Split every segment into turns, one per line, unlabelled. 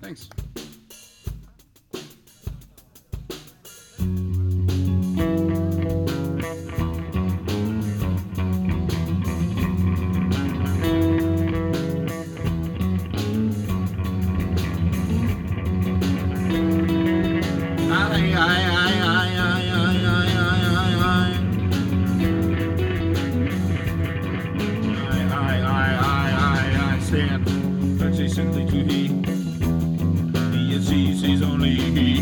Thanks. Adjacently to he and she sees only he,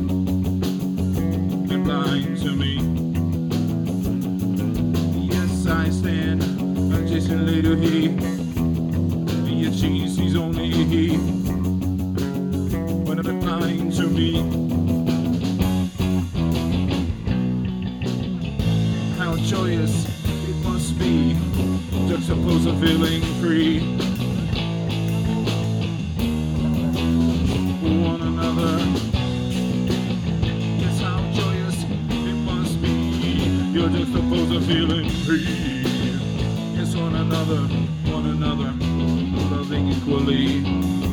and blind to me. Yes, I stand adjacently to he and she sees only he, but I'm blind to me. How joyous it must be, juxtapose of feeling free. One another. Yes, how joyous it must be. You're just supposed to feeling free. Yes, one another, loving equally.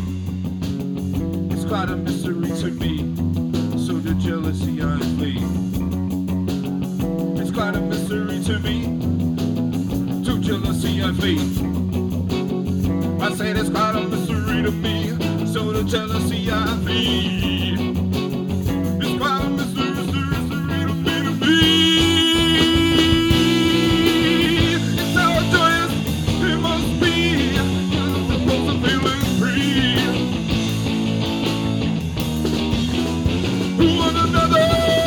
It's quite a mystery to me, so the jealousy I flee. It's quite a mystery to me, to jealousy I flee. I say it's quite a mystery to me, so the jealousy I flee. It's quite a mystery to me. It's how joyous it must be, you're supposed to feeling free. One another,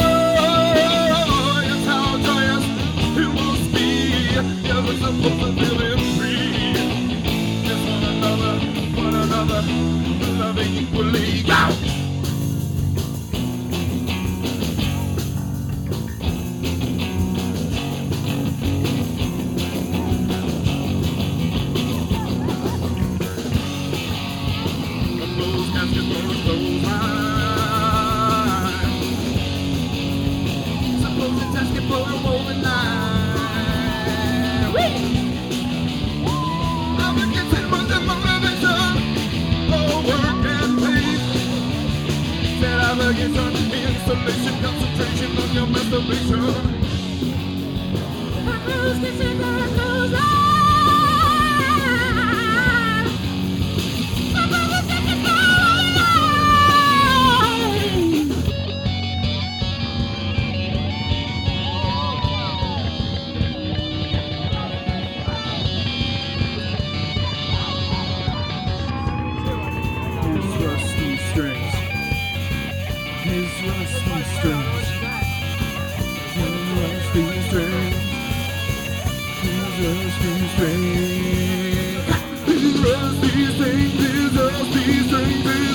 it's how joyous it must be, you're supposed to feeling free. Just one another, loving equally. Go! Installation, concentration on your masturbation. His rusty strings. His rusty strings. His rusty strings. His rusty strings. His rusty strings. His rusty strings.